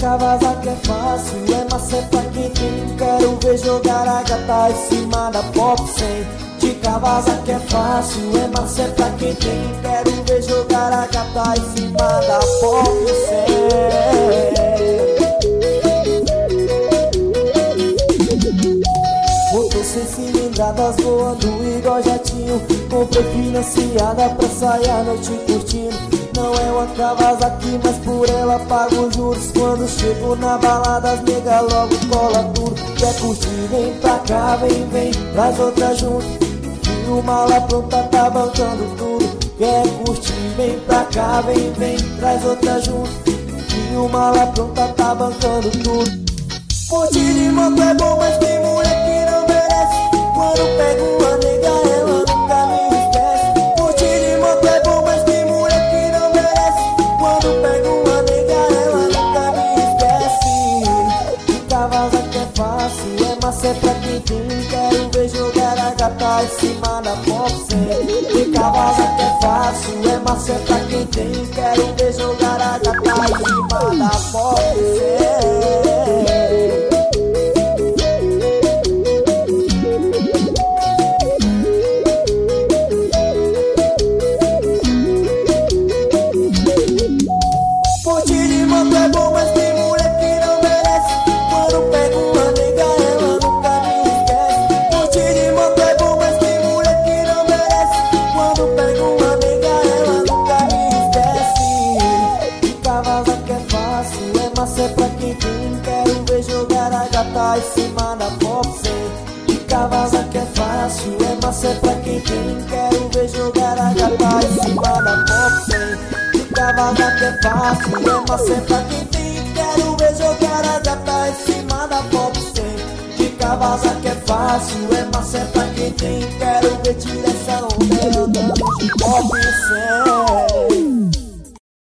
Cavaza que é fácil, é massa pra quem tem. Quero ver jogar a gata em cima da pop 100. De cavaza que é fácil, é massa pra quem tem. Quero ver jogar a gata em cima da pop 100. Motor sem cilindradas voando igual jatinho. Comprei financiada pra sair a noite curtindo. Não é uma cavaza aqui, mas por ela pago juros. Quando chego na balada, as nega logo cola duro. Quer curtir, vem pra cá, vem, traz outra junto. E o mala pronta tá bancando tudo. Quer curtir, vem pra cá, vem, traz outra junto. E o mala pronta tá bancando tudo. Curtir de moto é bom, mas tem mulher que não merece. Quando pego uma nega, ela nunca me esquece. Curtir de moto é bom, mas tem mulher que não merece. Quando pego uma nega, ela nunca me esquece. De cavaza que é fácil, é massa pra quem tem. Quero ver jogar a gata em cima da pop 100. De cavaza que é fácil, é massa pra quem tem. Quero ver jogar a gata em cima da pop 100. É pra quem tem, quero ver jogar a gata em cima da pop 100. De cavaza que é fácil, é massa pra quem tem. Quero ver jogar a gata em cima da pop 100. De cavaza que é fácil, é massa pra quem tem. Quero ver jogar a gata em cima da pop 100. De cavaza que é fácil, é massa pra quem tem. Quero ver tirar essa onda andando de pop 100.